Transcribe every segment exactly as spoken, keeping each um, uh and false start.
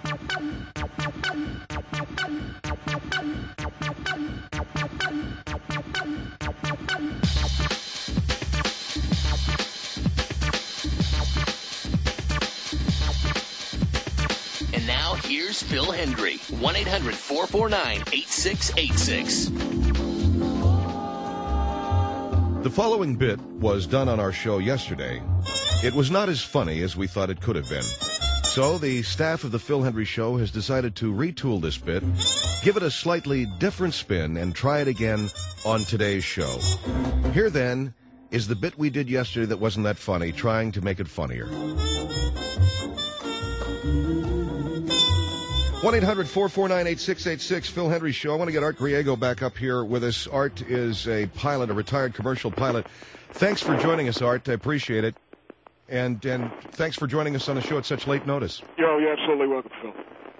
And now, here's Phil Hendry, one eight hundred four four nine eight six eight six. The following bit was done on our show yesterday. It was not as funny as we thought it could have been. So the staff of the Phil Hendry Show has decided to retool this bit, give it a slightly different spin, and try it again on today's show. Here, then, is the bit we did yesterday that wasn't that funny, trying to make it funnier. one eight hundred four four nine eight six eight six, Phil Hendry Show. I want to get Art Griego back up here with us. Art is a pilot, a retired commercial pilot. Thanks for joining us, Art. I appreciate it. And and thanks for joining us on the show at such late notice. Yo, you're absolutely welcome, Phil.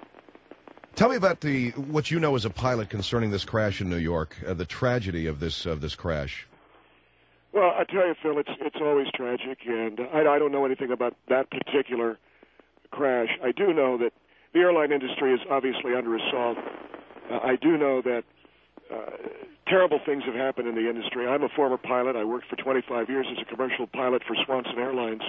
Tell me about the what you know as a pilot concerning this crash in New York, uh, the tragedy of this of this crash. Well, I tell you, Phil, it's it's always tragic, and I, I don't know anything about that particular crash. I do know that the airline industry is obviously under assault. Uh, I do know that uh, terrible things have happened in the industry. I'm a former pilot. I worked for twenty-five years as a commercial pilot for Swanson Airlines.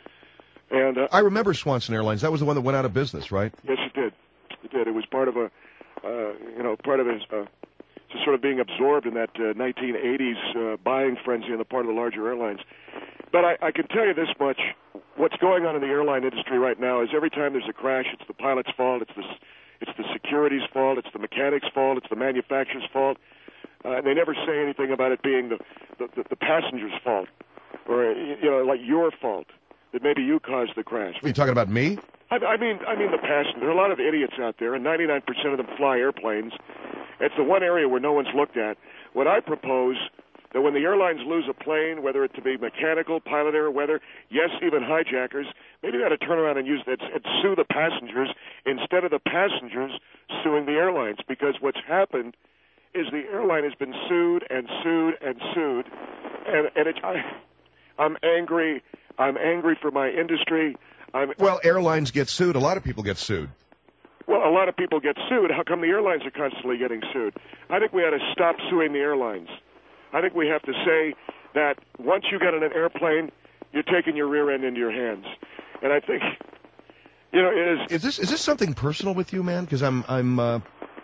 And uh, I remember Swanson Airlines. That was the one that went out of business, right? Yes, it did. It did. It was part of a, uh, you know, part of his, uh, just sort of being absorbed in that uh, nineteen eighties uh, buying frenzy on the part of the larger airlines. But I, I can tell you this much. What's going on in the airline industry right now is every time there's a crash, it's the pilot's fault, it's the, it's the security's fault, it's the mechanic's fault, it's the manufacturer's fault. Uh, and they never say anything about it being the, the, the passenger's fault or, you know, like your fault, that maybe you caused the crash. Are you talking about me? I, I mean, I mean the passenger. There are a lot of idiots out there, and ninety-nine percent of them fly airplanes. It's the one area where no one's looked at. What I propose that when the airlines lose a plane, whether it to be mechanical, pilot error, weather, yes, even hijackers, maybe they ought to turn around and use that and sue the passengers instead of the passengers suing the airlines. Because what's happened is the airline has been sued and sued and sued, and and it, I, I'm angry. I'm angry for my industry. I'm, well, airlines get sued. A lot of people get sued. Well, a lot of people get sued. How come the airlines are constantly getting sued? I think we ought to stop suing the airlines. I think we have to say that once you get in an airplane, you're taking your rear end into your hands. And I think, you know, it is... Is this is this something personal with you, man? Because I'm... I'm uh...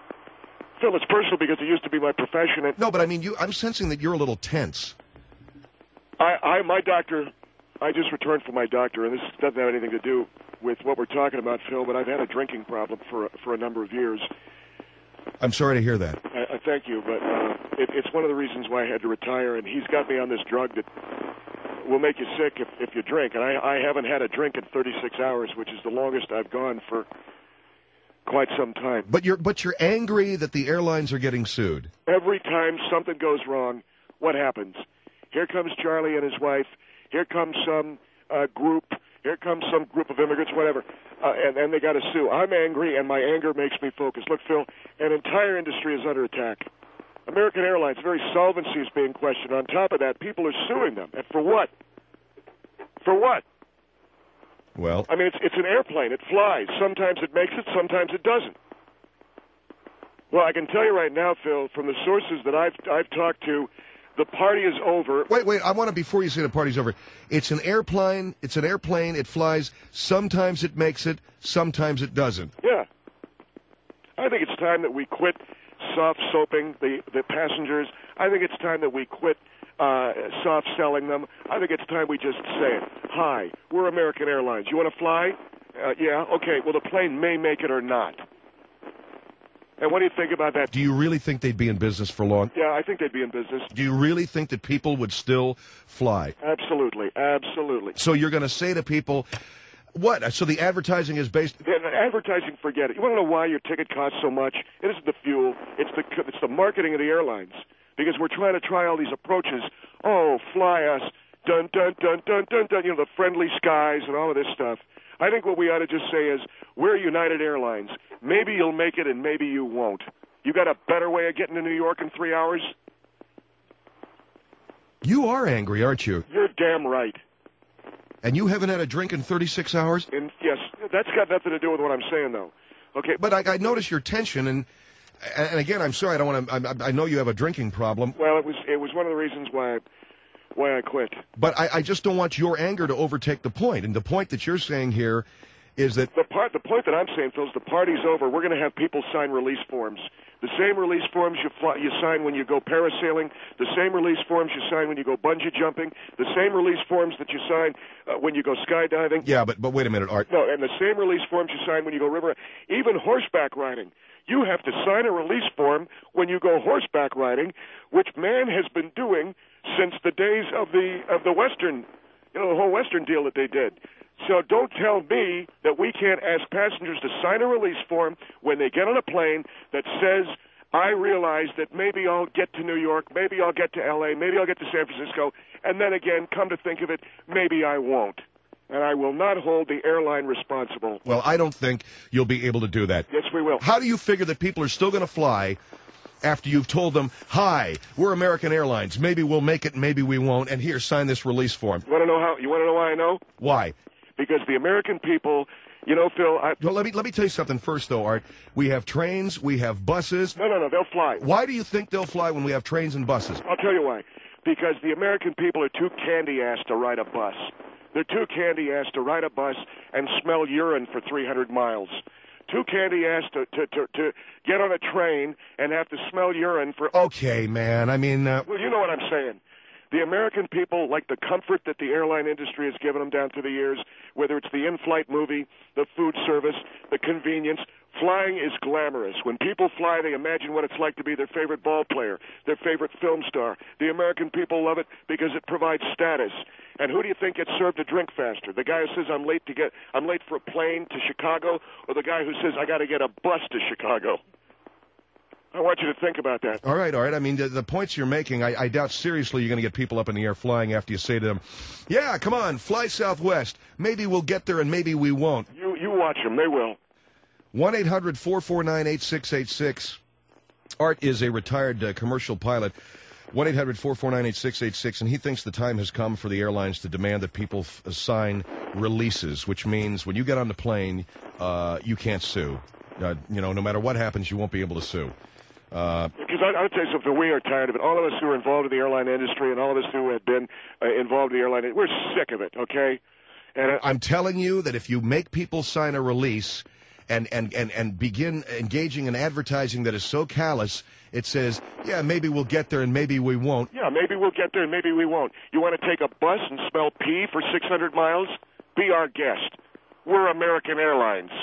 Phil, it's personal because it used to be my profession. And no, but I mean, you. I'm sensing that you're a little tense. I, I, my doctor... I just returned from my doctor, and this doesn't have anything to do with what we're talking about, Phil, but I've had a drinking problem for, for a number of years. I'm sorry to hear that. I, I thank you, but uh, it, it's one of the reasons why I had to retire, and he's got me on this drug that will make you sick if, if you drink. And I, I haven't had a drink in thirty-six hours, which is the longest I've gone for quite some time. But you're but you're angry that the airlines are getting sued. Every time something goes wrong, what happens? Here comes Charlie and his wife. Here comes some uh, group. Here comes some group of immigrants, whatever, uh, and, and they got to sue. I'm angry, and my anger makes me focus. Look, Phil, an entire industry is under attack. American Airlines, very solvency is being questioned. On top of that, people are suing them. And for what? For what? Well, I mean, it's it's an airplane. It flies. Sometimes it makes it. Sometimes it doesn't. Well, I can tell you right now, Phil, from the sources that I've I've talked to, the party is over. Wait, wait, I want to, before you say the party's over, it's an airplane, it's an airplane, it flies, sometimes it makes it, sometimes it doesn't. Yeah. I think it's time that we quit soft-soaping the, the passengers. I think it's time that we quit uh, soft-selling them. I think it's time we just say it. Hi, we're American Airlines. You want to fly? Uh, yeah, okay, well, the plane may make it or not. And what do you think about that? Do you really think they'd be in business for long? Yeah, I think they'd be in business. Do you really think that people would still fly? Absolutely, absolutely. So you're going to say to people, what? So the advertising is based... The advertising, forget it. You want to know why your ticket costs so much? It isn't the fuel. It's the it's the marketing of the airlines. Because we're trying to try all these approaches. Oh, fly us. Dun, dun, dun, dun, dun, dun. You know, the friendly skies and all of this stuff. I think what we ought to just say is, we're United Airlines. Maybe you'll make it and maybe you won't. You got a better way of getting to New York in three hours? You are angry, aren't you? You're damn right. And you haven't had a drink in thirty-six hours? And yes, that's got nothing to do with what I'm saying, though. Okay, But I, I notice your tension, and and again, I'm sorry, I don't want to. I, I know you have a drinking problem. Well, it was it was one of the reasons why I, why I quit. But I, I just don't want your anger to overtake the point. And the point that you're saying here is that The part, the point that I'm saying, Phil, is the party's over. We're going to have people sign release forms. The same release forms you fly, you sign when you go parasailing, the same release forms you sign when you go bungee jumping, the same release forms that you sign uh, when you go skydiving. yeah, but but wait a minute, Art. No, and the same release forms you sign when you go river, even horseback riding. You have to sign a release form when you go horseback riding, which man has been doing since the days of the of the Western, you know, the whole Western deal that they did. So don't tell me that we can't ask passengers to sign a release form when they get on a plane that says, I realize that maybe I'll get to New York, maybe I'll get to L A, maybe I'll get to San Francisco, and then again, come to think of it, maybe I won't. And I will not hold the airline responsible. Well, I don't think you'll be able to do that. Yes, we will. How do you figure that people are still going to fly after you've told them, hi, we're American Airlines, maybe we'll make it, maybe we won't, and here, sign this release form? You want to know how? You want to know why I know? Why? Because the American people, you know, Phil, I... Well, let me let me tell you something first, though, Art. We have trains, we have buses. No, no, no, they'll fly. Why do you think they'll fly when we have trains and buses? I'll tell you why. Because the American people are too candy-ass to ride a bus. They're too candy-ass to ride a bus and smell urine for three hundred miles. Too candy-ass to, to, to, to get on a train and have to smell urine for... Okay, man, I mean... Uh... Well, you know what I'm saying. The American people like the comfort that the airline industry has given them down through the years, whether it's the in-flight movie, the food service, the convenience. Flying is glamorous. When people fly, they imagine what it's like to be their favorite ball player, their favorite film star. The American people love it because it provides status. And who do you think gets served a drink faster? The guy who says I'm late to get I'm late for a plane to Chicago, or the guy who says I got to get a bus to Chicago? I want you to think about that. All right, all right. I mean, the, the points you're making, I, I doubt seriously you're going to get people up in the air flying after you say to them, yeah, come on, fly Southwest. Maybe we'll get there and maybe we won't. You you watch them. They will. one eight hundred four four nine eight six eight six. Art is a retired uh, commercial pilot. one eight hundred four four nine eight six eight six, and he thinks the time has come for the airlines to demand that people f- sign releases, which means when you get on the plane, uh, you can't sue. Uh, you know, no matter what happens, you won't be able to sue. Uh, because I, I would tell you something, we are tired of it. All of us who are involved in the airline industry and all of us who have been uh, involved in the airline, we're sick of it, okay? And uh, I'm telling you that if you make people sign a release and, and, and, and begin engaging in advertising that is so callous, it says, yeah, maybe we'll get there and maybe we won't. Yeah, maybe we'll get there and maybe we won't. You want to take a bus and smell pee for six hundred miles? Be our guest. We're American Airlines.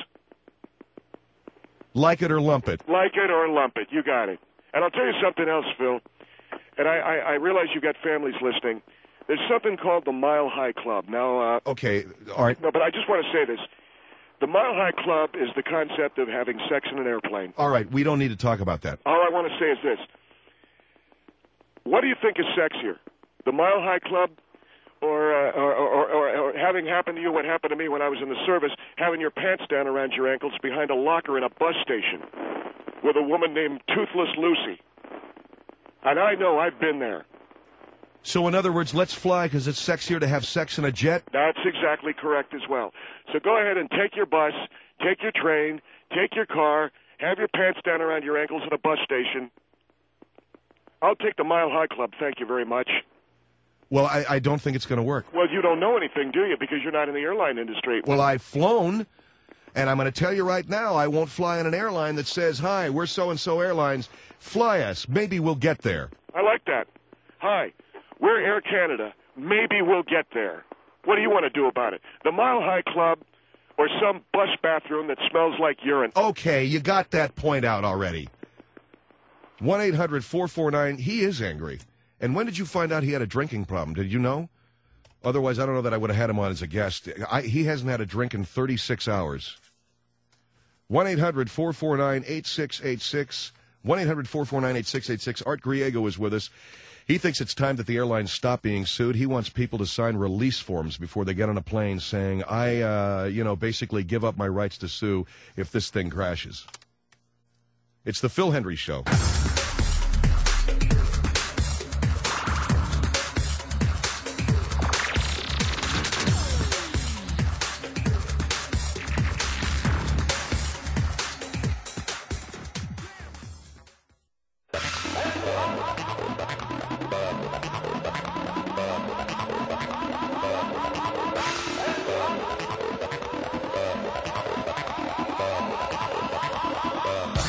Like it or lump it. Like it or lump it. You got it. And I'll tell you something else, Phil. And I, I, I realize you've got families listening. There's something called the Mile High Club. Now, uh, okay, all right. No, but I just want to say this. The Mile High Club is the concept of having sex in an airplane. All right, we don't need to talk about that. All I want to say is this. What do you think is sexier? The Mile High Club or, uh, or, or, or, or having happened to you what happened to me when I was in the service, having your pants down around your ankles behind a locker in a bus station with a woman named Toothless Lucy? And I know, I've been there. So in other words, let's fly because it's sexier to have sex in a jet? That's exactly correct as well. So go ahead and take your bus, take your train, take your car, have your pants down around your ankles at a bus station. I'll take the Mile High Club, thank you very much. Well, I, I don't think it's going to work. Well, you don't know anything, do you? Because you're not in the airline industry. Well, I've flown, and I'm going to tell you right now, I won't fly on an airline that says, hi, we're so-and-so airlines, fly us, maybe we'll get there. I like that. Hi, we're Air Canada, maybe we'll get there. What do you want to do about it? The Mile High Club or some bus bathroom that smells like urine? Okay, you got that point out already. one eight hundred four four nine, he is angry. And when did you find out he had a drinking problem? Did you know? Otherwise, I don't know that I would have had him on as a guest. I, he hasn't had a drink in thirty-six hours. one eight hundred four four nine eight six eight six. one eight hundred four four nine eight six eight six. Art Griego is with us. He thinks it's time that the airlines stop being sued. He wants people to sign release forms before they get on a plane saying, I, uh, you know, basically give up my rights to sue if this thing crashes. It's the Phil Hendrie Show.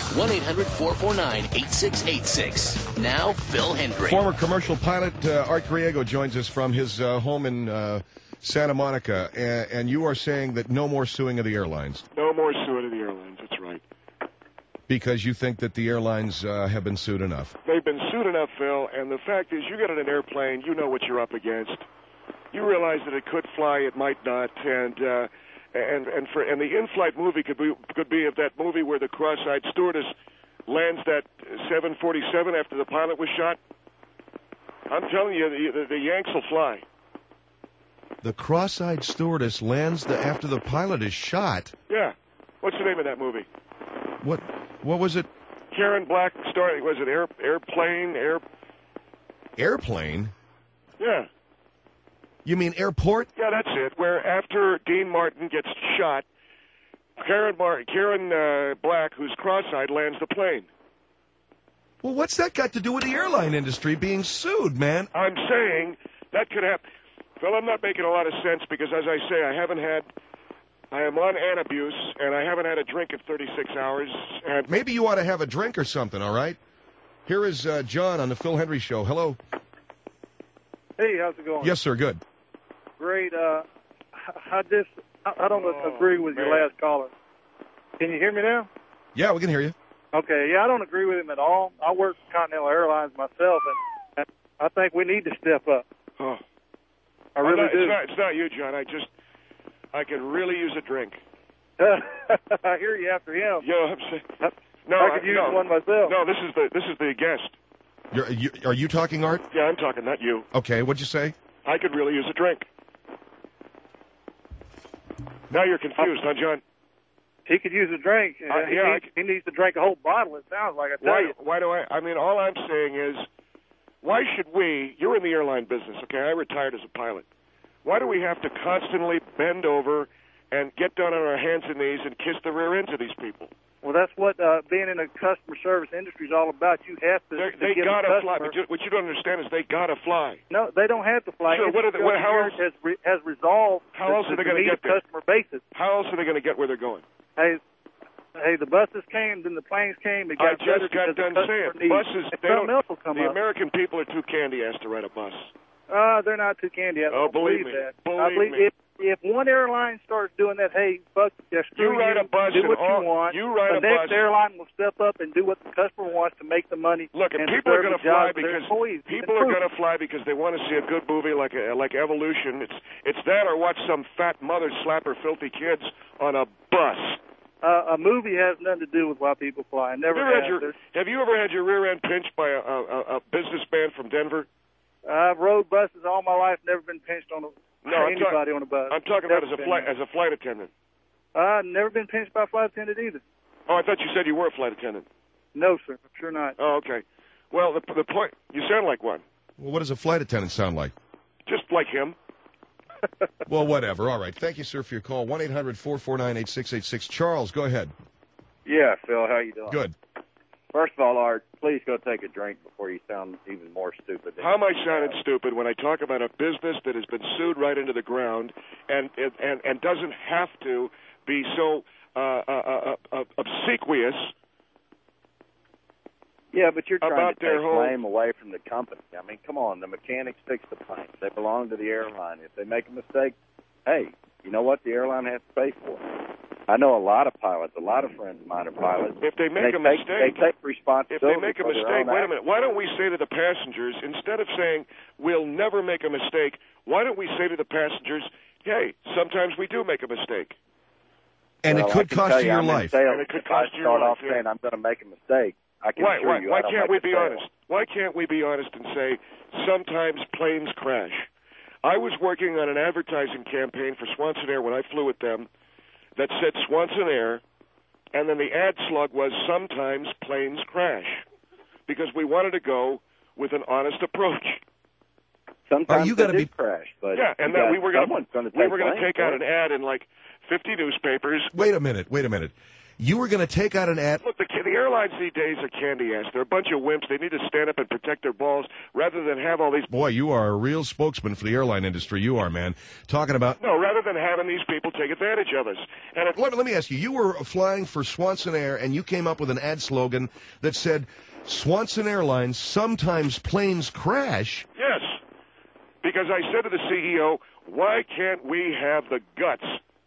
one eight hundred four four nine eight six eight six. Now, Phil Hendry. Former commercial pilot uh, Art Griego joins us from his uh, home in uh, Santa Monica, and, and you are saying that no more suing of the airlines. No more suing of the airlines, that's right. Because you think that the airlines uh, have been sued enough. They've been sued enough, Phil, and the fact is you get in an airplane, you know what you're up against. You realize that it could fly, it might not, and uh, and and for and the in-flight movie could be could be of that movie where the cross-eyed stewardess lands that seven forty-seven after the pilot was shot. I'm telling you, the, the, the Yanks will fly. The cross-eyed stewardess lands the, after the pilot is shot. Yeah. What's the name of that movie? What? What was it? Karen Black starring. Was it air, airplane? Air. Airplane? Yeah. You mean airport? Yeah, that's it. Where after Dean Martin gets shot, Karen Mar- Karen uh, Black, who's cross-eyed, lands the plane. Well, what's that got to do with the airline industry being sued, man? I'm saying that could happen. Well, I'm not making a lot of sense because, as I say, I haven't had. I am on Antabuse, and I haven't had a drink in thirty-six hours. And maybe you ought to have a drink or something, all right? Here is uh, John on the Phil Hendry Show. Hello. Hey, how's it going? Yes, sir. Good. Great. Uh, I just, I don't Oh, agree with man. your last caller. Can you hear me now? Yeah, we can hear you. Okay. Yeah, I don't agree with him at all. I work for Continental Airlines myself, and I think we need to step up. Oh. I really not, do. It's not, it's not you, John. I just, I could really use a drink. I hear you after him. You know what I'm saying? No, I could use no, one myself. No, this is the this is the guest. You're, you, are you talking, Art? Yeah, I'm talking, not you. Okay, what'd you say? I could really use a drink. Now you're confused, huh, John? He could use a drink. Uh, he, yeah, needs, I- he needs to drink a whole bottle, it sounds like. I tell Why, you. why do I? I mean, all I'm saying is, why should we? You're in the airline business, okay? I retired as a pilot. Why do we have to constantly bend over and get down on our hands and knees and kiss the rear ends of these people? Well, that's what uh, being in a customer service industry is all about. You have to, They're, to they give gotta the fly, customer. but you, what you don't understand is they gotta fly. No, they don't have to fly. Sure, what are they- what- how else- has, re, has resolved How else to, are they to gonna meet get there? a customer basis. How else are they going to get where they're going? Hey, hey, the buses came, then the planes came. It I got better just got because the done customer saying, needs. buses. And They something don't. else will come The up. American people are too candy-ass to ride a bus. Uh, they're not too candy. I Oh, don't believe me. that. Believe I believe me. if if one airline starts doing that, hey, fuck, yeah, screw You ride a bus do and what all- you want. you ride the a next bus- airline will step up and do what the customer wants to make the money. Look, and and people are going going to fly for their because employees. people are going to fly because they want to see a good movie like a, like Evolution. It's it's that or watch some fat mother slap her filthy kids on a bus. Uh, a movie has nothing to do with why people fly. It Have never you, ever had has. your, There's- have you ever had your rear end pinched by a, a, a businessman from Denver? I've rode buses all my life, never been pinched on a, No, I'm anybody talk- on a bus. I'm talking about Never as a been flight there. as a flight attendant. Uh, never been pinched by a flight attendant either. Oh, I thought you said you were a flight attendant. No, sir. Sure not. Oh, okay. Well, the the point you sound like one, Well, what does a flight attendant sound like? just like him. Well, whatever. All right. Thank you, sir, for your call. one eight hundred four four nine eight six eight six. Charles, go ahead. Yeah, Phil, how you doing? Good. First of all, Art, please go take a drink before you sound even more stupid. Than How am I you sounding are. stupid when I talk about a business that has been sued right into the ground and and and doesn't have to be so uh, uh, uh, uh, obsequious? Yeah, but you're trying about to their take whole- blame away from the company. I mean, come on, the mechanics fix the planes. They belong to the airline. If they make a mistake, hey, you know what? The airline has to pay for it. I know a lot of pilots, a lot of friends of mine are pilots. If they make they a take, mistake, they take if responsibility they make a for their mistake, own wait a minute. Why don't we say to the passengers, instead of saying we'll never make a mistake, why don't we say to the passengers, hey, sometimes we do make a mistake. And Well, it I could can cost tell you your I'm in life. sales. And it could If I cost you start your off life, yeah. saying I'm going to make a mistake, I can Why, assure why, you why I don't can't make we a be sale. honest? Why can't we be honest and say sometimes planes crash? I was working on an advertising campaign for Swanson Air when I flew with them that said Swanson Air, and then the ad slug was sometimes planes crash because we wanted to go with an honest approach. Sometimes Are you they gonna did be- crash, but Yeah, and you then got- we were going someone's to gonna we take were going to blame take for out it. an ad in like fifty newspapers. Wait a minute. Wait a minute. You were going to take out an ad. Look, the, the airlines these days are candy ass. They're a bunch of wimps. They need to stand up and protect their balls rather than have all these... Boy, you are a real spokesman for the airline industry. You are, man. Talking about... No, rather than having these people take advantage of us. And if... let, let me ask you, you were flying for Swanson Air, and you came up with an ad slogan that said, Swanson Airlines, sometimes planes crash. Yes, because I said to the C E O, why can't we have the guts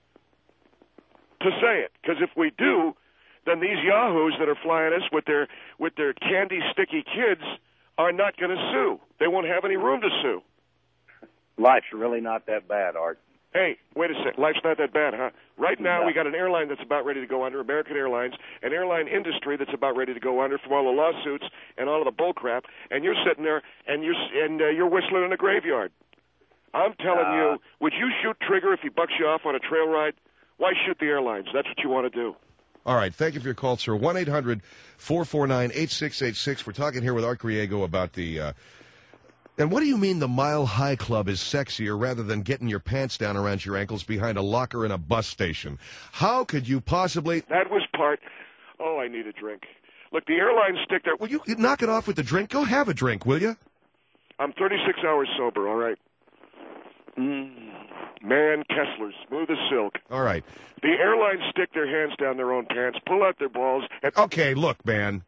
to say it? Because if we do, then these yahoos that are flying us with their with their candy sticky kids are not going to sue. They won't have any room to sue. Life's really not that bad, Art. Hey, wait a sec. Life's not that bad, huh? Right now, we got an airline that's about ready to go under, American Airlines, an airline industry that's about ready to go under from all the lawsuits and all of the bull crap, and you're sitting there and you're and uh, you're whistling in a graveyard. I'm telling uh, you, would you shoot trigger if he bucks you off on a trail ride? Why shoot the airlines? That's what you want to do. All right. Thank you for your call, sir. one eight hundred four four nine eight six eight six. We're talking here with Art Griego about the... Uh, and what do you mean the Mile High Club is sexier rather than getting your pants down around your ankles behind a locker in a bus station? How could you possibly... That was part... Oh, I need a drink. Look, the airlines stick their... Will you knock it off with the drink? Go have a drink, will you? I'm thirty-six hours sober, all right? Mm. Man, Kessler, smooth as silk. All right. The airlines stick their hands down their own pants, pull out their balls, and... Okay, look, man.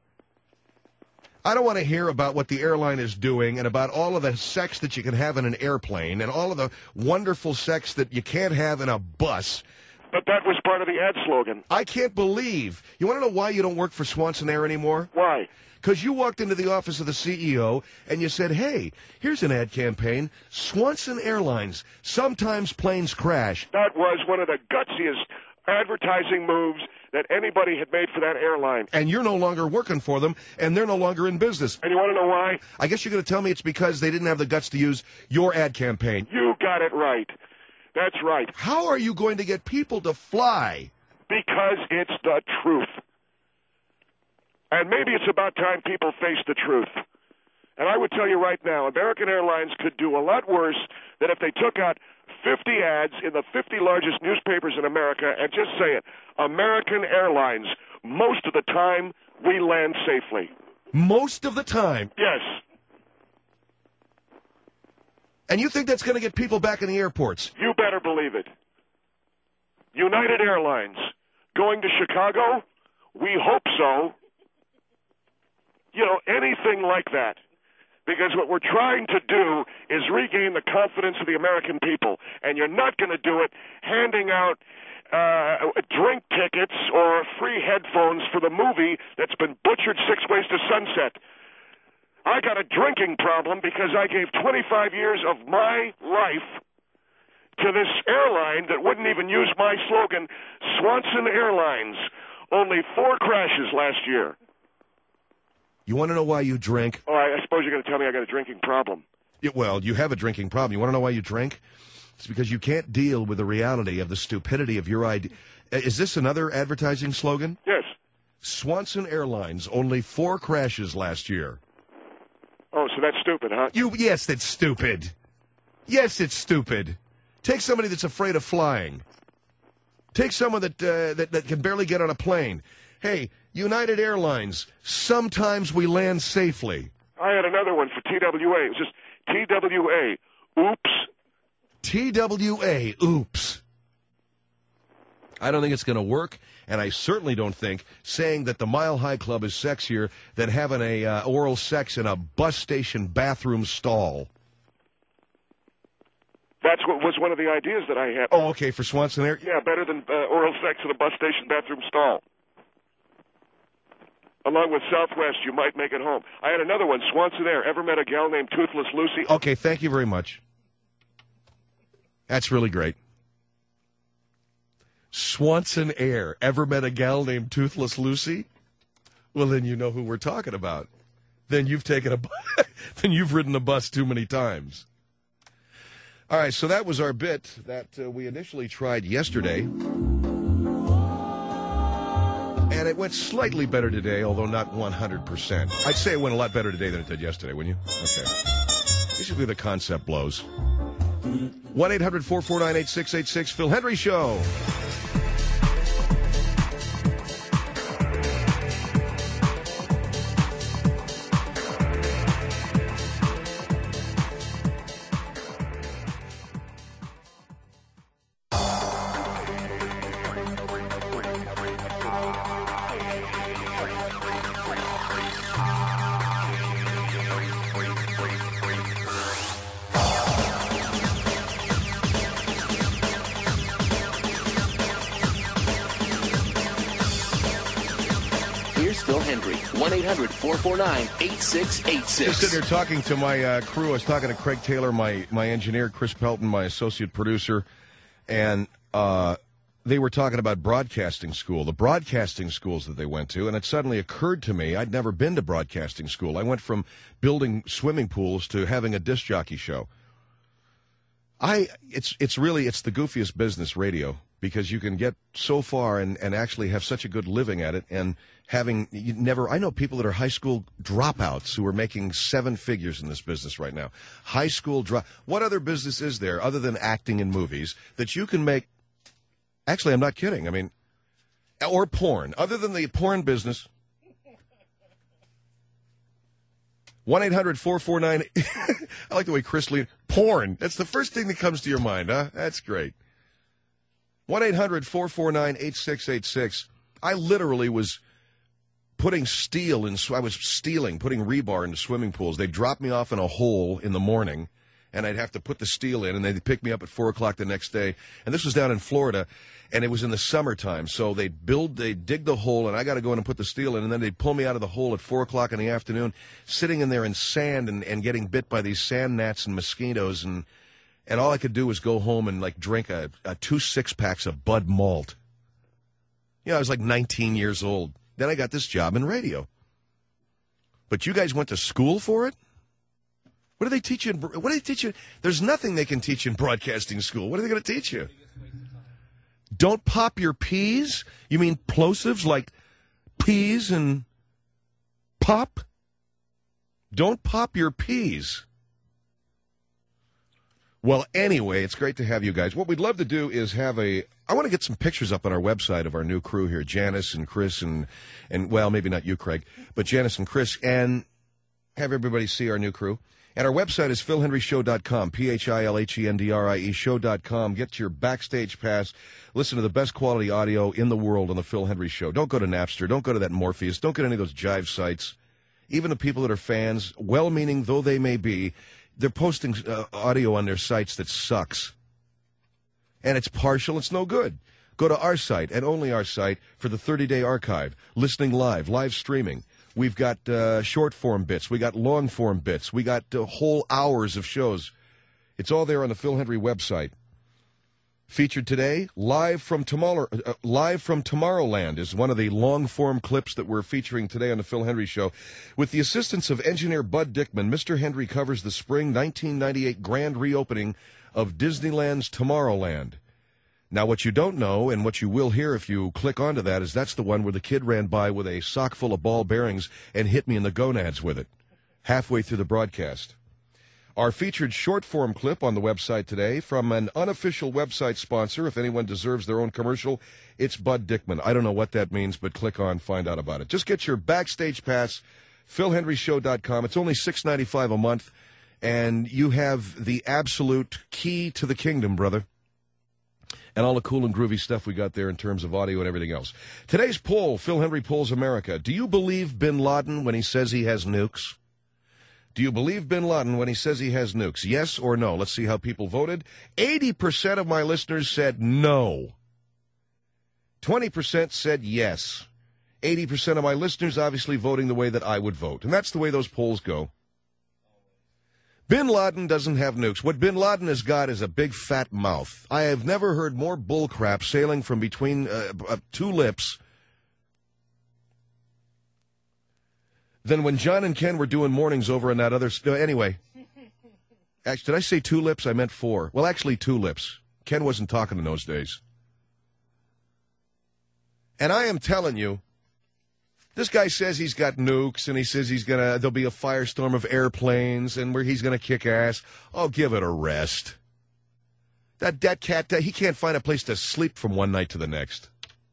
I don't want to hear about what the airline is doing and about all of the sex that you can have in an airplane and all of the wonderful sex that you can't have in a bus. But that was part of the ad slogan. I can't believe. You want to know why you don't work for Swanson Air anymore? Why? Because you walked into the office of the C E O and you said, hey, here's an ad campaign, Swanson Airlines, sometimes planes crash. That was one of the gutsiest advertising moves that anybody had made for that airline. And you're no longer working for them, and they're no longer in business. And you want to know why? I guess you're going to tell me it's because they didn't have the guts to use your ad campaign. You got it right. That's right. How are you going to get people to fly? Because it's the truth. And maybe it's about time people face the truth. And I would tell you right now, American Airlines could do a lot worse than if they took out fifty ads in the fifty largest newspapers in America and just say it, American Airlines, most of the time we land safely. Most of the time? Yes. And you think that's going to get people back in the airports? You better believe it. United Airlines, going to Chicago? We hope so. You know, anything like that. Because what we're trying to do is regain the confidence of the American people. And you're not going to do it handing out uh, drink tickets or free headphones for the movie that's been butchered six ways to sunset. I got a drinking problem because I gave twenty-five years of my life to this airline that wouldn't even use my slogan, Swanson Airlines. Only four crashes last year. You want to know why you drink? Oh, I, I suppose you're going to tell me I got a drinking problem. Yeah, well, you have a drinking problem. You want to know why you drink? It's because you can't deal with the reality of the stupidity of your idea. Is this another advertising slogan? Yes. Swanson Airlines, only four crashes last year. Oh, so that's stupid, huh? You, yes, that's stupid. Yes, it's stupid. Take somebody that's afraid of flying. Take someone that, uh, that, that can barely get on a plane. Hey, United Airlines, sometimes we land safely. I had another one for T W A. It was just T W A. Oops. T W A. Oops. I don't think it's going to work, and I certainly don't think saying that the Mile High Club is sexier than having a uh, oral sex in a bus station bathroom stall. That's what was one of the ideas that I had. Oh, okay, for Swanson Air? Yeah, better than uh, oral sex in a bus station bathroom stall. Along with Southwest, you might make it home. I had another one, Swanson Air. Ever met a gal named Toothless Lucy? Okay, thank you very much. That's really great. Swanson Air. Ever met a gal named Toothless Lucy? Well, then you know who we're talking about. Then you've taken a bu- then you've ridden a bus too many times. All right, so that was our bit that uh, we initially tried yesterday. And it went slightly better today, although not one hundred percent. I'd say it went a lot better today than it did yesterday, wouldn't you? Okay. Basically, the concept blows. one eight hundred four four nine eight six eight six, Phil Hendry Show. here's Phil Hendry. one eight hundred four four nine eight six eight six. Just sitting there talking to my uh, crew. I was talking to Craig Taylor, my, my engineer, Chris Pelton, my associate producer, and uh, they were talking about broadcasting school, the broadcasting schools that they went to, and it suddenly occurred to me I'd never been to broadcasting school. I went from building swimming pools to having a disc jockey show. I it's it's really it's the goofiest business, radio, because you can get so far and, and actually have such a good living at it, and having you never I know people that are high school dropouts who are making seven figures in this business right now. High school drop. What other business is there other than acting in movies that you can make? Actually, I'm not kidding. I mean, or porn. Other than the porn business. one eight hundred four four nine I like the way Chris Lee. Porn. That's the first thing that comes to your mind, huh? That's great. one eight hundred four four nine eight six eight six. I literally was putting steel in, I was stealing, putting rebar into swimming pools. They'd drop me off in a hole in the morning, and I'd have to put the steel in, and they'd pick me up at four o'clock the next day. And this was down in Florida, and it was in the summertime. So they'd build, they'd dig the hole, and I got to go in and put the steel in, and then they'd pull me out of the hole at four o'clock in the afternoon, sitting in there in sand and, and getting bit by these sand gnats and mosquitoes. And, and all I could do was go home and, like, drink a, a two six-packs of Bud Malt. You know, I was like nineteen years old. Then I got this job in radio. But you guys went to school for it? What do they teach you? In, what do they teach you? There's nothing they can teach in broadcasting school. What are they going to teach you? Don't pop your peas? You mean plosives like peas and pop? Don't pop your peas. Well, anyway, it's great to have you guys. What we'd love to do is have a... I want to get some pictures up on our website of our new crew here, Janice and Chris and, and well, maybe not you, Craig, but Janice and Chris, and have everybody see our new crew. And our website is phil hendry show dot com, P H I L H E N D R I E show dot com. Get your backstage pass. Listen to the best quality audio in the world on the Phil Hendry Show. Don't go to Napster. Don't go to that Morpheus. Don't go to any of those jive sites. Even the people that are fans, well-meaning though they may be, they're posting uh, audio on their sites that sucks. And it's partial. It's no good. Go to our site, and only our site, for the thirty-day archive. Listening live, live streaming. We've got uh, short-form bits. We got long-form bits. We got uh, whole hours of shows. It's all there on the Phil Hendry website. Featured today, Live from Tomorrow, uh, Live from Tomorrowland is one of the long-form clips that we're featuring today on the Phil Hendry Show. With the assistance of engineer Bud Dickman, Mister Hendry covers the spring nineteen ninety-eight grand reopening of Disneyland's Tomorrowland. Now, what you don't know, and what you will hear if you click onto that, is that's the one where the kid ran by with a sock full of ball bearings and hit me in the gonads with it, halfway through the broadcast. Our featured short-form clip on the website today from an unofficial website sponsor. If anyone deserves their own commercial, it's Bud Dickman. I don't know what that means, but click on, find out about it. Just get your backstage pass, phil hendry show dot com. It's only six ninety-five a month, and you have the absolute key to the kingdom, brother. And all the cool and groovy stuff we got there in terms of audio and everything else. Today's poll, Phil Hendry Polls America. Do you believe bin Laden when he says he has nukes? Do you believe bin Laden when he says he has nukes? Yes or no? Let's see how people voted. eighty percent of my listeners said no. twenty percent said yes. eighty percent of my listeners obviously voting the way that I would vote. And that's the way those polls go. Bin Laden doesn't have nukes. What bin Laden has got is a big fat mouth. I have never heard more bullcrap sailing from between uh, uh, two lips than when John and Ken were doing mornings over in that other... Uh, anyway, actually, did I say two lips? I meant four. Well, actually, two lips. Ken wasn't talking in those days. And I am telling you, this guy says he's got nukes, and he says he's gonna. There'll be a firestorm of airplanes, and where he's gonna kick ass. Oh, give it a rest. That that cat, he can't find a place to sleep from one night to the next.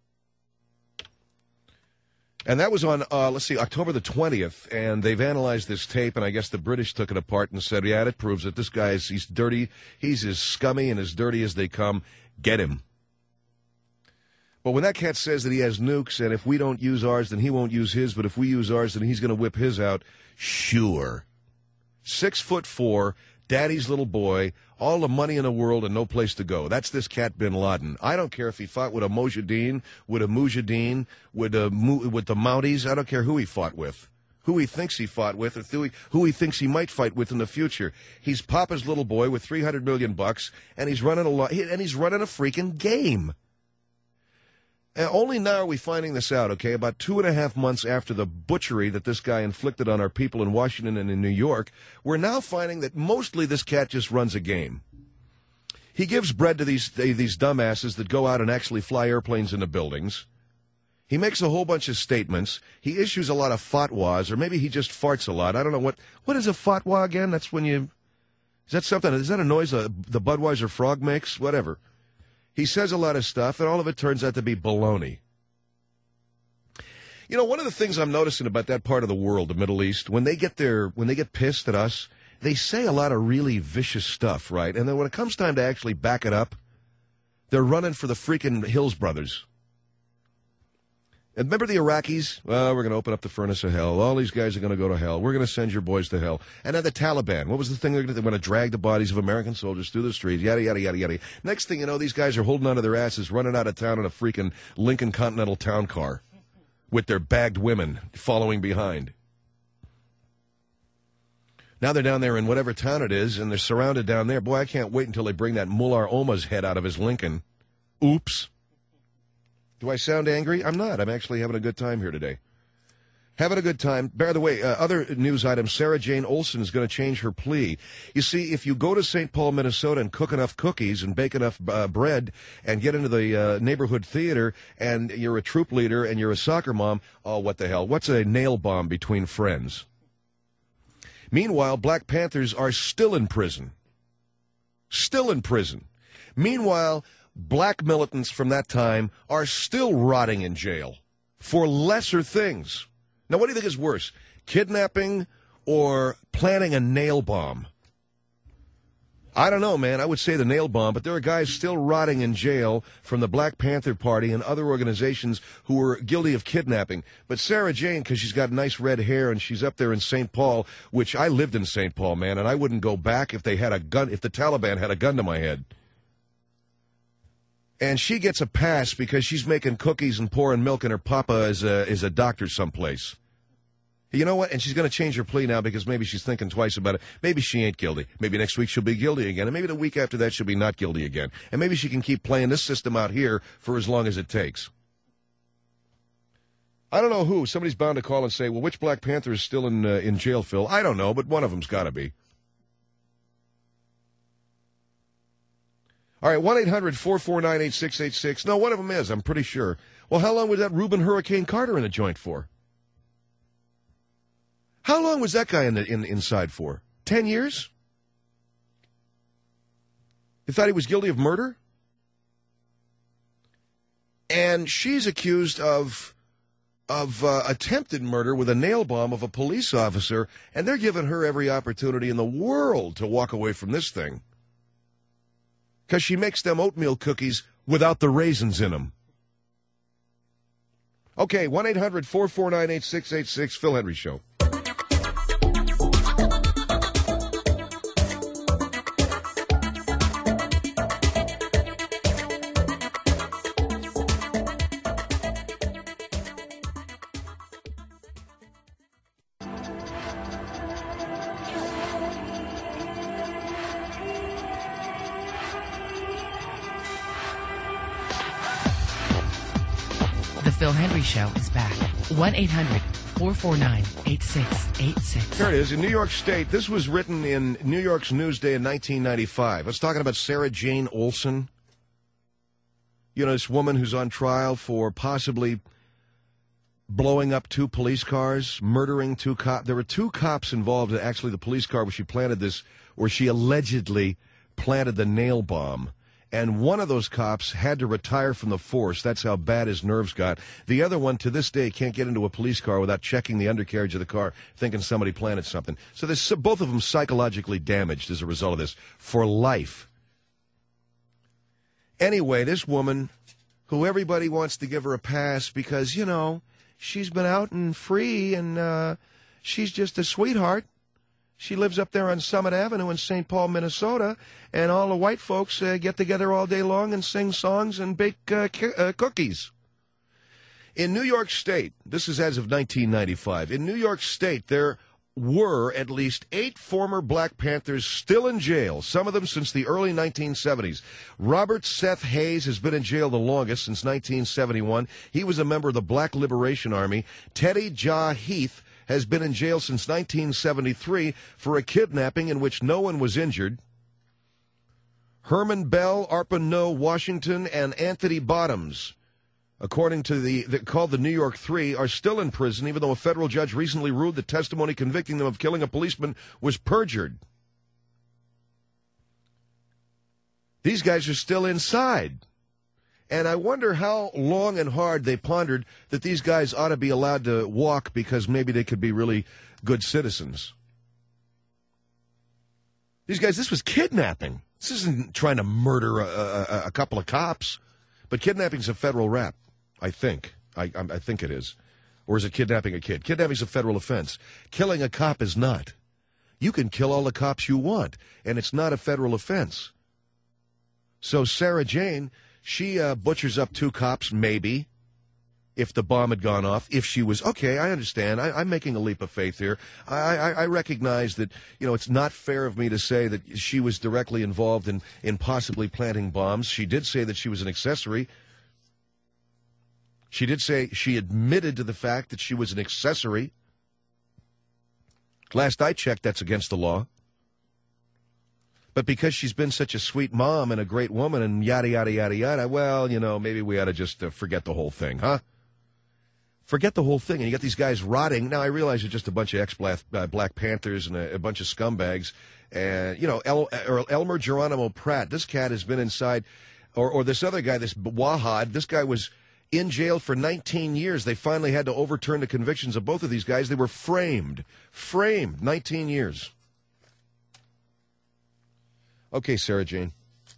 And that was on, uh, let's see, October the twentieth, and they've analyzed this tape, and I guess the British took it apart and said, yeah, it proves it. This guy is, he's dirty. He's as scummy and as dirty as they come. Get him. But when that cat says that he has nukes, and if we don't use ours, then he won't use his, but if we use ours, then he's going to whip his out, sure. Six foot four, daddy's little boy, all the money in the world and no place to go. That's this cat Bin Laden. I don't care if he fought with a Mujahideen, with a Mujahideen, with, a, with the Mounties. I don't care who he fought with, who he thinks he fought with, or who he, who he thinks he might fight with in the future. He's Papa's little boy with three hundred million bucks, and he's running a lo- and he's running a freaking game. And only now are we finding this out, okay, about two and a half months after the butchery that this guy inflicted on our people in Washington and in New York, we're now finding that mostly this cat just runs a game. He gives bread to these these dumbasses that go out and actually fly airplanes into buildings. He makes a whole bunch of statements. He issues a lot of fatwas, or maybe he just farts a lot. I don't know. What What is a fatwa again? That's when you... Is that something? Is that a noise uh, the Budweiser frog makes? Whatever. He says a lot of stuff, and all of it turns out to be baloney. You know, one of the things I'm noticing about that part of the world, the Middle East, when they get their, when they get pissed at us, they say a lot of really vicious stuff, right? And then when it comes time to actually back it up, they're running for the freaking Hills Brothers. And remember the Iraqis? Well, we're going to open up the furnace of hell. All these guys are going to go to hell. We're going to send your boys to hell. And then the Taliban. What was the thing? They're going to drag the bodies of American soldiers through the streets. Yada, yada, yada, yada. Next thing you know, these guys are holding onto their asses, running out of town in a freaking Lincoln Continental town car with their bagged women following behind. Now they're down there in whatever town it is, and they're surrounded down there. Boy, I can't wait until they bring that Mullah Oma's head out of his Lincoln. Oops. Do I sound angry? I'm not. I'm actually having a good time here today. Having a good time. By the way, uh, other news items, Sarah Jane Olsen is going to change her plea. You see, if you go to Saint Paul, Minnesota and cook enough cookies and bake enough uh, bread and get into the uh, neighborhood theater and you're a troop leader and you're a soccer mom, oh, what the hell? What's a nail bomb between friends? Meanwhile, Black Panthers are still in prison. Still in prison. Meanwhile, black militants from that time are still rotting in jail for lesser things. Now, what do you think is worse, kidnapping or planting a nail bomb? I don't know, man. I would say the nail bomb, but there are guys still rotting in jail from the Black Panther Party and other organizations who were guilty of kidnapping. But Sarah Jane, because she's got nice red hair and she's up there in Saint Paul, which I lived in Saint Paul, man, and I wouldn't go back if they had a gun, if the Taliban had a gun to my head. And she gets a pass because she's making cookies and pouring milk, and her papa is a, is a doctor someplace. You know what? And she's going to change her plea now because maybe she's thinking twice about it. Maybe she ain't guilty. Maybe next week she'll be guilty again. And maybe the week after that she'll be not guilty again. And maybe she can keep playing this system out here for as long as it takes. I don't know who. Somebody's bound to call and say, well, which Black Panther is still in, uh, in jail, Phil? I don't know, but one of them's got to be. All right, one eight hundred four four nine eight six eight six. No, one of them is, I'm pretty sure. Well, how long was that Reuben Hurricane Carter in the joint for? How long was that guy in the in, inside for? Ten years? They thought he was guilty of murder? And she's accused of of uh, attempted murder with a nail bomb of a police officer, and they're giving her every opportunity in the world to walk away from this thing. Because she makes them oatmeal cookies without the raisins in them. Okay, one eight hundred four four nine eight six eight six, Phil Hendry Show. Phil Hendry Show is back. one eight hundred four four nine eight six eight six. There it is, in New York State. This was written in New York's Newsday in nineteen ninety-five. I was talking about Sarah Jane Olsen. You know, this woman who's on trial for possibly blowing up two police cars, murdering two cops. There were two cops involved in actually the police car where she planted this, where she allegedly planted the nail bomb. And one of those cops had to retire from the force. That's how bad his nerves got. The other one, to this day, can't get into a police car without checking the undercarriage of the car, thinking somebody planted something. So there's both of them psychologically damaged as a result of this for life. Anyway, this woman, who everybody wants to give her a pass because, you know, she's been out and free and uh, she's just a sweetheart. She lives up there on Summit Avenue in Saint Paul, Minnesota, and all the white folks uh, get together all day long and sing songs and bake uh, ki- uh, cookies. In New York State, this is as of nineteen ninety-five, in New York State, there were at least eight former Black Panthers still in jail, some of them since the early nineteen seventies. Robert Seth Hayes has been in jail the longest, since nineteen seventy-one. He was a member of the Black Liberation Army. Teddy Ja Heath has been in jail since nineteen seventy-three for a kidnapping in which no one was injured. Herman Bell, Arpaneau Washington, and Anthony Bottoms, according to the, the called the New York Three, are still in prison, even though a federal judge recently ruled that testimony convicting them of killing a policeman was perjured. These guys are still inside. And I wonder how long and hard they pondered that these guys ought to be allowed to walk because maybe they could be really good citizens. These guys, this was kidnapping. This isn't trying to murder a, a, a couple of cops. But kidnapping's a federal rap. I think. I, I think it is. Or is it kidnapping a kid? Kidnapping's a federal offense. Killing a cop is not. You can kill all the cops you want, and it's not a federal offense. So Sarah Jane, she uh, butchers up two cops, maybe, if the bomb had gone off, if she was, okay, I understand. I, I'm making a leap of faith here. I, I, I recognize that, you know, it's not fair of me to say that she was directly involved in, in possibly planting bombs. She did say that she was an accessory. She did say she admitted to the fact that she was an accessory. Last I checked, that's against the law. But because she's been such a sweet mom and a great woman and yada, yada, yada, yada, well, you know, maybe we ought to just uh, forget the whole thing, huh? Forget the whole thing. And you got these guys rotting. Now, I realize they're just a bunch of ex-Black Panthers and a, a bunch of scumbags. And, you know, El, or Elmer Geronimo Pratt, this cat has been inside, or, or this other guy, this Wahad, this guy was in jail for nineteen years. They finally had to overturn the convictions of both of these guys. They were framed. Framed. nineteen years. Okay, Sarah Jane.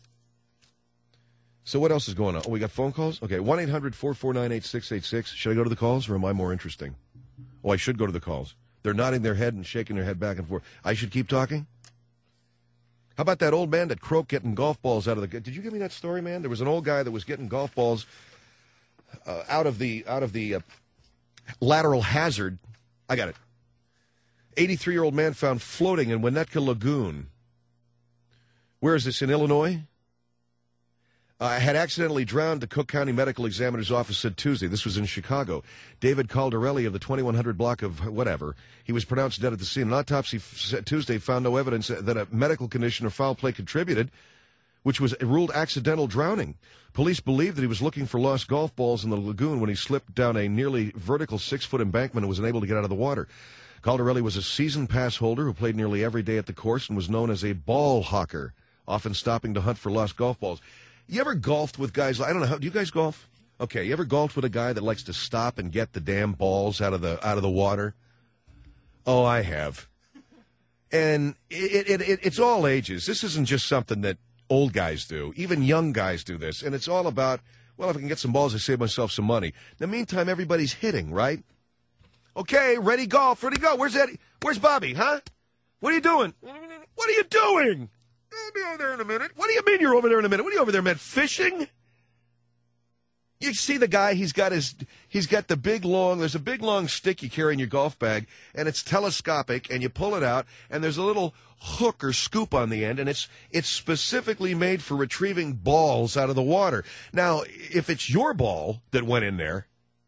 So what else is going on? Oh, we got phone calls? Okay, one eight hundred four four nine eight six eight six. Should I go to the calls, or am I more interesting? Oh, I should go to the calls. They're nodding their head and shaking their head back and forth. I should keep talking? How about that old man that croaked getting golf balls out of the... Did you give me that story, man? There was an old guy that was getting golf balls uh, out of the out of the uh, lateral hazard. I got it. eighty-three-year-old man found floating in Winnetka Lagoon. Where is this, in Illinois? Uh, had accidentally drowned, the Cook County Medical Examiner's Office said Tuesday. This was in Chicago. David Caldarelli of the twenty-one hundred block of whatever. He was pronounced dead at the scene. An autopsy f- Tuesday found no evidence that a medical condition or foul play contributed, which was ruled accidental drowning. Police believe that he was looking for lost golf balls in the lagoon when he slipped down a nearly vertical six-foot embankment and was unable to get out of the water. Caldarelli was a season pass holder who played nearly every day at the course and was known as a ball hawker, often stopping to hunt for lost golf balls. You ever golfed with guys, I don't know, how do you guys golf? Okay, you ever golfed with a guy that likes to stop and get the damn balls out of the out of the water? Oh, I have. And it, it, it, it's all ages. This isn't just something that old guys do. Even young guys do this. And it's all about, well, if I can get some balls, I save myself some money. In the meantime, everybody's hitting, right? Okay, ready, golf, ready, go. Where's Eddie? Where's Bobby, huh? What are you doing? What are you doing? I'll be over there in a minute. What do you mean you're over there in a minute? What are you over there, man? Fishing? You see the guy, he's got his, he's got the big long, there's a big long stick you carry in your golf bag, and it's telescopic, and you pull it out, and there's a little hook or scoop on the end, and it's, it's specifically made for retrieving balls out of the water. Now, if it's your ball that went in there,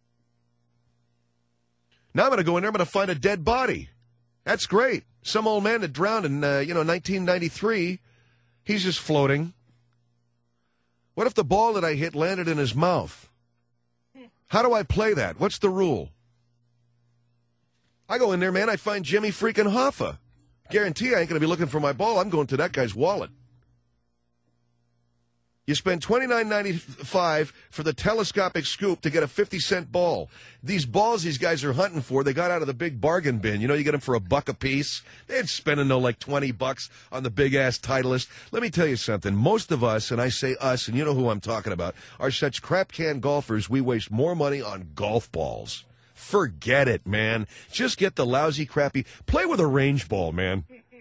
now I'm going to go in there, I'm going to find a dead body. That's great. Some old man that drowned in, uh, you know, nineteen ninety-three, he's just floating. What if the ball that I hit landed in his mouth? How do I play that? What's the rule? I go in there, man, I find Jimmy freaking Hoffa. Guarantee I ain't going to be looking for my ball. I'm going to that guy's wallet. You spend twenty-nine ninety-five for the telescopic scoop to get a fifty cent ball. These balls these guys are hunting for, they got out of the big bargain bin. You know, you get them for a buck a piece. They're spending, no, like twenty bucks on the big-ass Titleist. Let me tell you something. Most of us, and I say us, and you know who I'm talking about, are such crap-can golfers, we waste more money on golf balls. Forget it, man. Just get the lousy, crappy... Play with a range ball, man.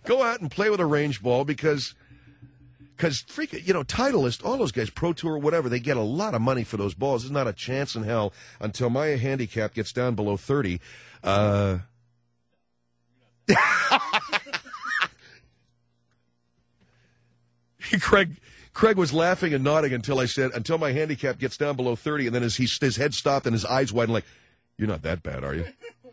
Go out and play with a range ball because, because freaking, you know, Titleist, all those guys, Pro Tour, whatever, they get a lot of money for those balls. There's not a chance in hell until my handicap gets down below thirty. Uh, Craig Craig was laughing and nodding until I said, until my handicap gets down below thirty, and then as he, his head stopped and his eyes widened like, you're not that bad, are you?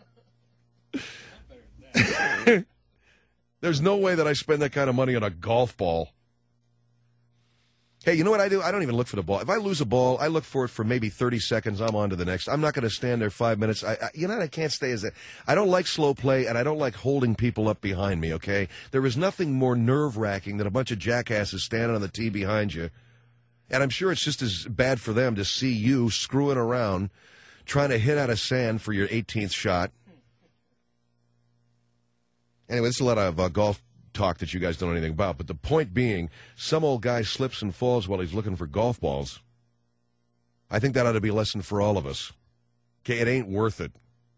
There's no way that I spend that kind of money on a golf ball. Hey, you know what I do? I don't even look for the ball. If I lose a ball, I look for it for maybe thirty seconds. I'm on to the next. I'm not going to stand there five minutes. I, I, you know, I can't stay as a. I don't like slow play, and I don't like holding people up behind me, okay? There is nothing more nerve-wracking than a bunch of jackasses standing on the tee behind you. And I'm sure it's just as bad for them to see you screwing around, trying to hit out of sand for your eighteenth shot. Anyway, this is a lot of uh, golf talk that you guys don't know anything about, but the point being, some old guy slips and falls while he's looking for golf balls. I think that ought to be a lesson for all of us. Okay, it ain't worth it.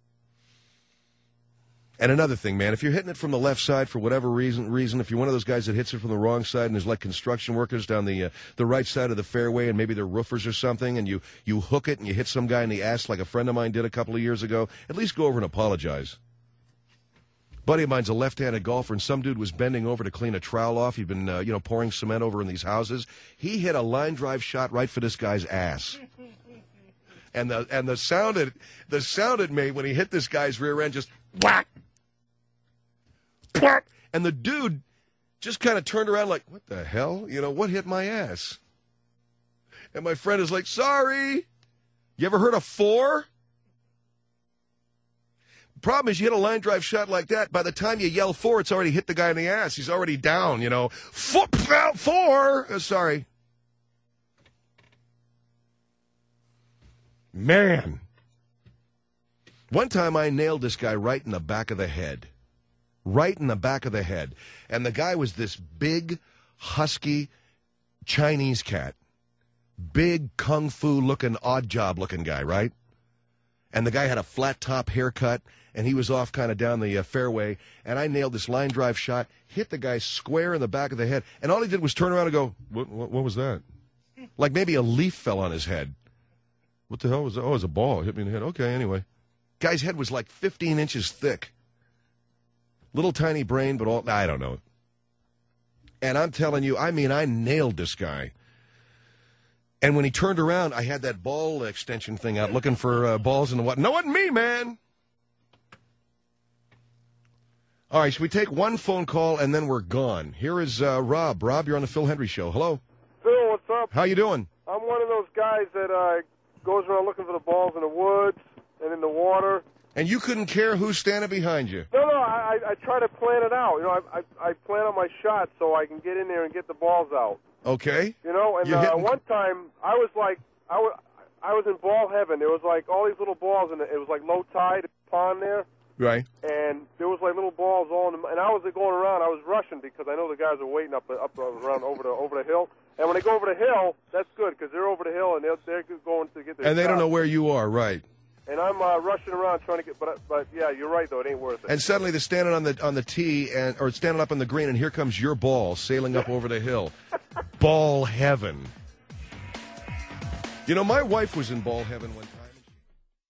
And another thing, man, if you're hitting it from the left side for whatever reason, reason, if you're one of those guys that hits it from the wrong side and there's like construction workers down the uh, the right side of the fairway and maybe they're roofers or something, and you, you hook it and you hit some guy in the ass like a friend of mine did a couple of years ago, at least go over and apologize. Buddy of mine's a left-handed golfer, and some dude was bending over to clean a trowel off. He'd been, uh, you know, pouring cement over in these houses. He hit a line drive shot right for this guy's ass. And the and the sound it the sound it made when he hit this guy's rear end just whack, whack, and the dude just kind of turned around like, what the hell? You know, what hit my ass? And my friend is like, sorry. You ever heard of four? Problem is, you hit a line drive shot like that, by the time you yell four, it's already hit the guy in the ass. He's already down, you know. Four, four. Uh, sorry. Man. One time I nailed this guy right in the back of the head. Right in the back of the head. And the guy was this big, husky Chinese cat. Big, kung fu-looking, odd-job-looking guy, right? And the guy had a flat-top haircut, and he was off kind of down the uh, fairway, and I nailed this line drive shot, hit the guy square in the back of the head, and all he did was turn around and go, what, what, what was that? Like maybe a leaf fell on his head. What the hell was that? Oh, it was a ball. It hit me in the head. Okay, anyway. Guy's head was like fifteen inches thick. Little tiny brain, but all, I don't know. And I'm telling you, I mean, I nailed this guy. And when he turned around, I had that ball extension thing out looking for uh, balls in the water. No, it wasn't me, man. All right, so we take one phone call, and then we're gone. Here is uh, Rob. Rob, you're on the Phil Hendry Show. Hello. Phil, what's up? How you doing? I'm one of those guys that uh, goes around looking for the balls in the woods and in the water. And you couldn't care who's standing behind you? No, no, I, I, I try to plan it out. You know, I, I, I plan on my shot so I can get in there and get the balls out. Okay. You know, and uh, one time I was like, I was, I was in ball heaven. There was like all these little balls, and it was like low tide pond there. Right. And there was like little balls all in the, and I was going around. I was rushing because I know the guys are waiting up up around over the over the hill. And when they go over the hill, that's good because they're over the hill and they're they're going to get their And they shot. don't know where you are, right? And I'm uh, rushing around trying to get, but but yeah, you're right though. It ain't worth it. And suddenly they're standing on the on the tee and or standing up on the green, and here comes your ball sailing up over the hill. Ball heaven. You know, my wife was in ball heaven one time.